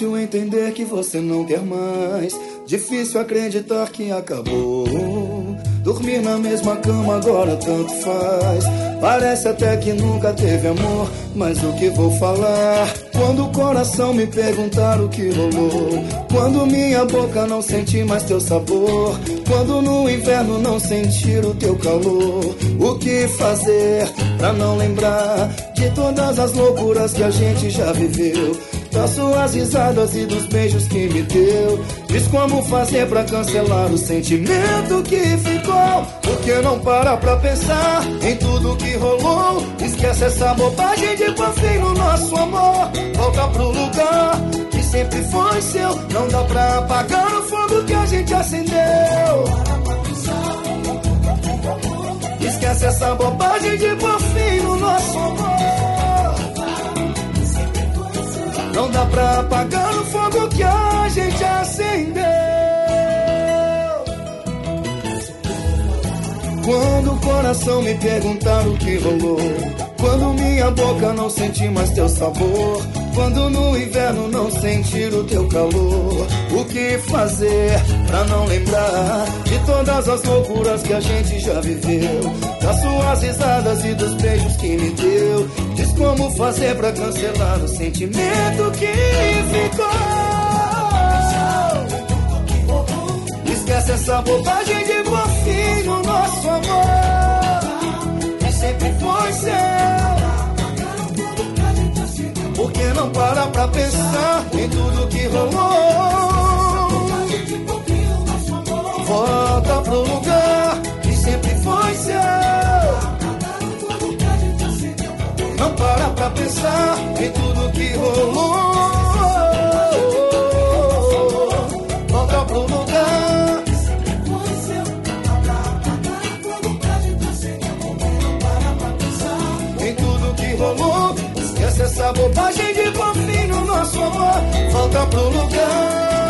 Difícil entender que você não quer mais. Difícil acreditar que acabou. Dormir na mesma cama agora tanto faz. Parece até que nunca teve amor. Mas o que vou falar quando o coração me perguntar o que rolou? Quando minha boca não sentir mais teu sabor? Quando no inverno não sentir o teu calor? O que fazer pra não lembrar de todas as loucuras que a gente já viveu? Das suas risadas e dos beijos que me deu. Diz como fazer pra cancelar o sentimento que ficou. Por que não para pra pensar em tudo que rolou? Esquece essa bobagem de pôr fim no nosso amor. Volta pro lugar que sempre foi seu. Não dá pra apagar o fogo que a gente acendeu. Esquece essa bobagem de pôr fim no nosso amor. Não dá pra apagar o fogo que a gente acendeu. Quando o coração me perguntar o que rolou, quando minha boca não sentir mais teu sabor, quando no inverno não sentir o teu calor, o que fazer pra não lembrar de todas as loucuras que a gente já viveu? Das suas risadas e dos beijos que me deu. Diz como fazer pra cancelar o sentimento que ficou. Esquece essa bobagem de pôr fim no nosso amor, que sempre foi seu. Por que não para pra pensar em tudo que rolou? Volta pro lugar que sempre foi seu. Não para pra pensar em tudo que rolou. Volta pro lugar que sempre foi seu. Não para pra pensar em tudo que rolou. Esquece essa bobagem de pôr fim no nosso amor. Volta pro lugar.